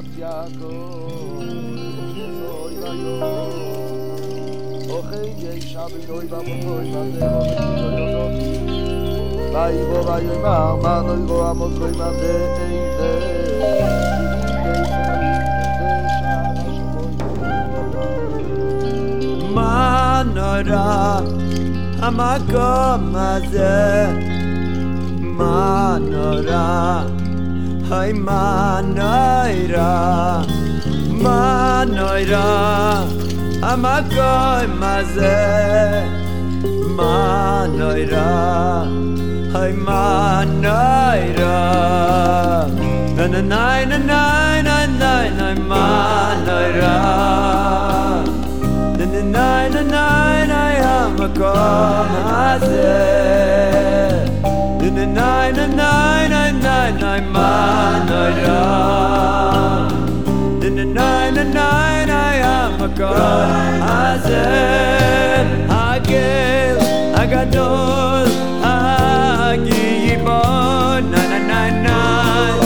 המקום הזה מה נורא, היי מה נורא, מה נורא המקום הזה מה נורא, היי מה נורא, נה נה נה נה נה נה נה מה נורא, נה נה נה נה נה המקום הזה nine nine nine nine nine מה נורא nine nine nine המקום הזה הגל הגדול הגיבור nine nine nine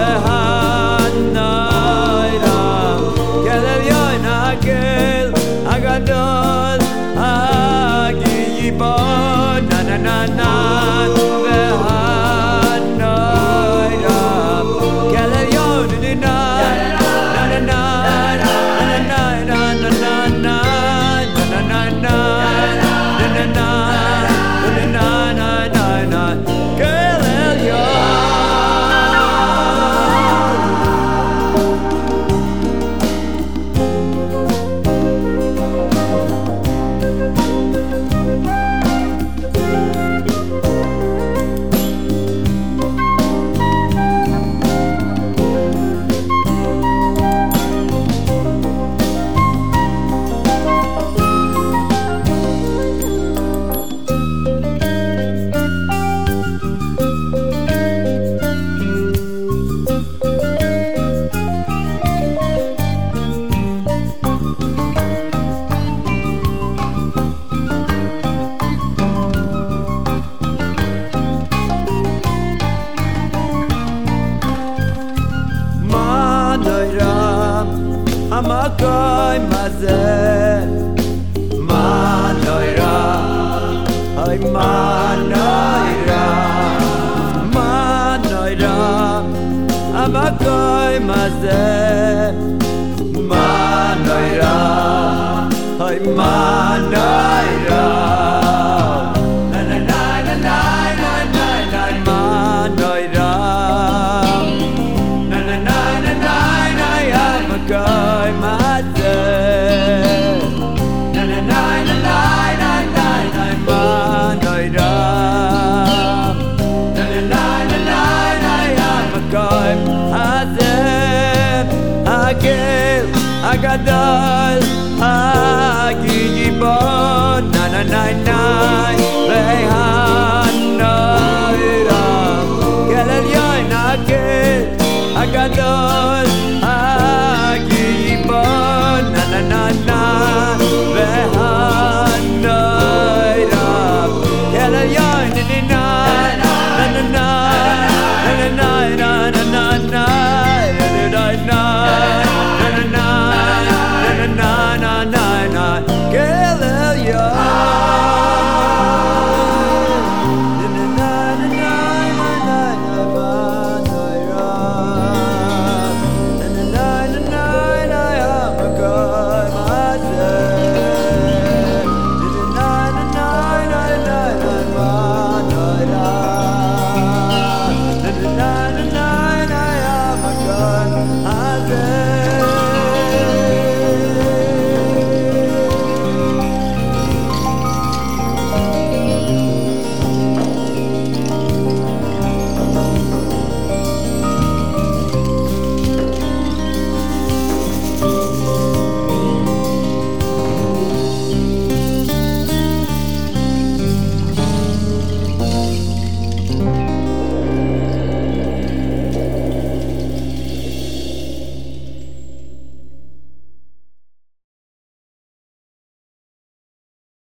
והנורא גל עליון הגל הגדול הגיבור nine nine nine המקום הזה מה נורא, היי מה נורא, מה נורא המקום הזה מה נורא, היי מה נורא הגדול הגיבור nine nine nine